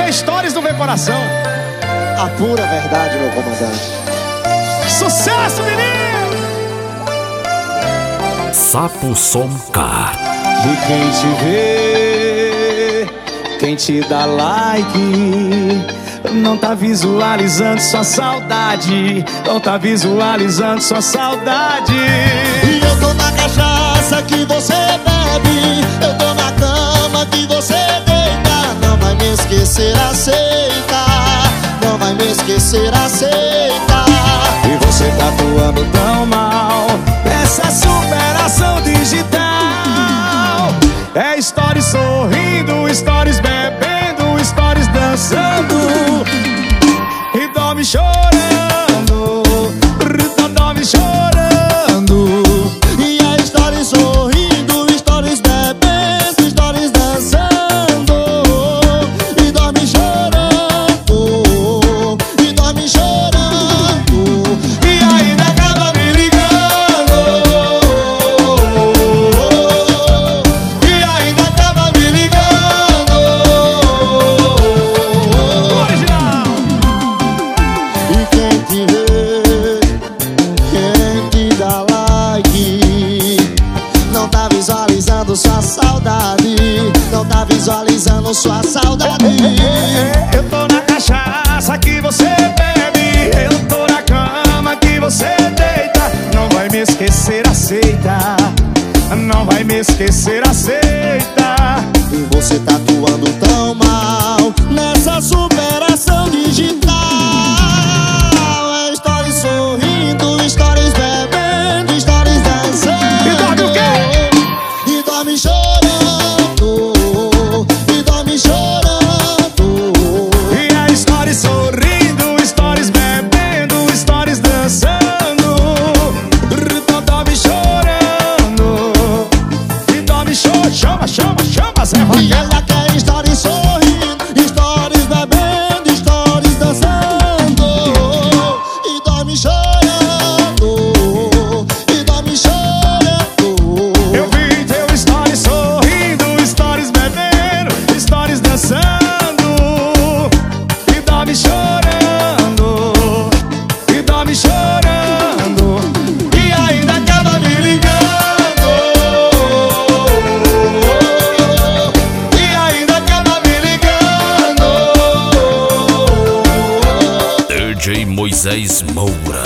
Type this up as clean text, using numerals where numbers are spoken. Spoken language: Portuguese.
vê stories, não vê coração. A pura verdade, meu comandante. Sucesso, menino! Sapo Som Car. E quem te vê, quem te dá like, não tá visualizando sua saudade. Não tá visualizando sua saudade. E eu tô na cachaça que você bebe, eu tô na cama que você deita. Não vai me esquecer, aceita. Não vai me esquecer, aceita. E você tá atuando tão mal nessa superação digital. É stories sorrindo, stories bebendo, stories dançando. E dorme chorando, dorme chorando. E a story sorrindo, stories bebendo, stories dançando. E dorme chorando, e dorme chorando. E ainda acaba me ligando. E ainda acaba me ligando. Original. E quem te vê, quem te dá like, não tá visualizando sua saudade. Não tá visualizando sua saudade. Eu tô na cachaça que você bebe, eu tô na cama que você deita. Não vai me esquecer, aceita. Não vai me esquecer, aceita. E você tá atuando tão mal nessa superação digital. É stories sorrindo, stories bebendo, stories dançando. E dorme o quê? E dorme chorando, e dorme chorando. E a stories sorrindo, stories bebendo, stories dançando. Então dorme chorando. E dorme chorando. Chama, chama, chama, Zé E Roquete. ela quer stories sorrindo, stories bebendo, stories dançando. E dorme chorando, e dorme chorando. Eu vi teu stories sorrindo, stories bebendo, stories dançando. E dorme chorando, e dorme chorando. E ainda acaba me ligando. E ainda acaba me ligando. DJ Moisés Moura.